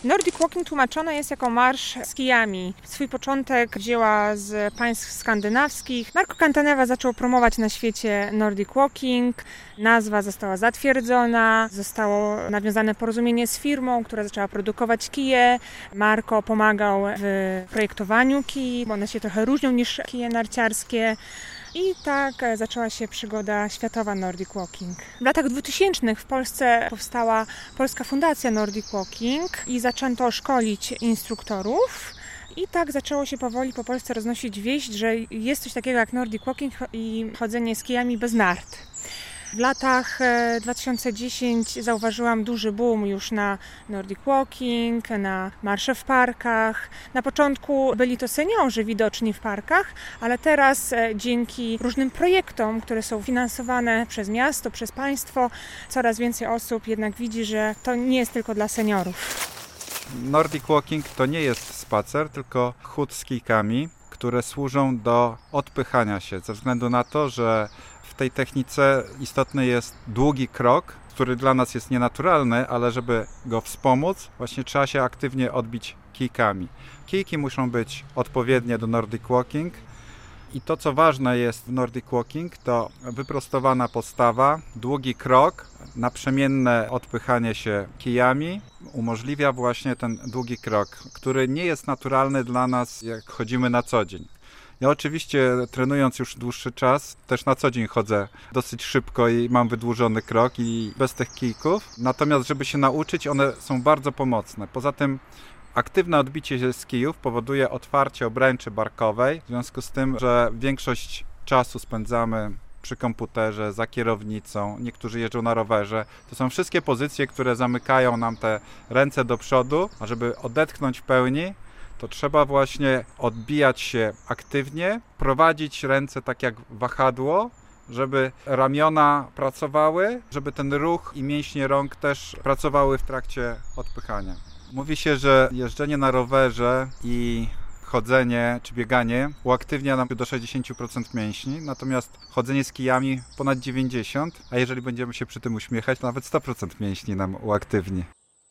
Nordic Walking tłumaczone jest jako marsz z kijami. Swój początek wzięła z państw skandynawskich. Marco Cantaneva zaczął promować na świecie Nordic Walking. Nazwa została zatwierdzona, zostało nawiązane porozumienie z firmą, która zaczęła produkować kije. Marco pomagał w projektowaniu kij, bo one się trochę różnią niż kije narciarskie. I tak zaczęła się przygoda światowa Nordic Walking. W latach 2000 w Polsce powstała Polska Fundacja Nordic Walking i zaczęto szkolić instruktorów. I tak zaczęło się powoli po Polsce roznosić wieść, że jest coś takiego jak Nordic Walking i chodzenie z kijami bez nart. W latach 2010 zauważyłam duży boom już na Nordic Walking, na marsze w parkach. Na początku byli to seniorzy widoczni w parkach, ale teraz dzięki różnym projektom, które są finansowane przez miasto, przez państwo, coraz więcej osób jednak widzi, że to nie jest tylko dla seniorów. Nordic Walking to nie jest spacer, tylko chód z kijkami, które służą do odpychania się, ze względu na to, że w tej technice istotny jest długi krok, który dla nas jest nienaturalny, ale żeby go wspomóc, właśnie trzeba się aktywnie odbić kijkami. Kijki muszą być odpowiednie do Nordic Walking i to, co ważne jest w Nordic Walking, to wyprostowana postawa, długi krok, naprzemienne odpychanie się kijami umożliwia właśnie ten długi krok, który nie jest naturalny dla nas, jak chodzimy na co dzień. Ja oczywiście trenując już dłuższy czas, też na co dzień chodzę dosyć szybko i mam wydłużony krok i bez tych kijków. Natomiast żeby się nauczyć, one są bardzo pomocne. Poza tym aktywne odbicie się z kijów powoduje otwarcie obręczy barkowej, w związku z tym, że większość czasu spędzamy przy komputerze, za kierownicą, niektórzy jeżdżą na rowerze. To są wszystkie pozycje, które zamykają nam te ręce do przodu, a żeby odetchnąć w pełni, to trzeba właśnie odbijać się aktywnie, prowadzić ręce tak jak wahadło, żeby ramiona pracowały, żeby ten ruch i mięśnie rąk też pracowały w trakcie odpychania. Mówi się, że jeżdżenie na rowerze i chodzenie czy bieganie uaktywnia nam do 60% mięśni, natomiast chodzenie z kijami ponad 90%, a jeżeli będziemy się przy tym uśmiechać, to nawet 100% mięśni nam uaktywni.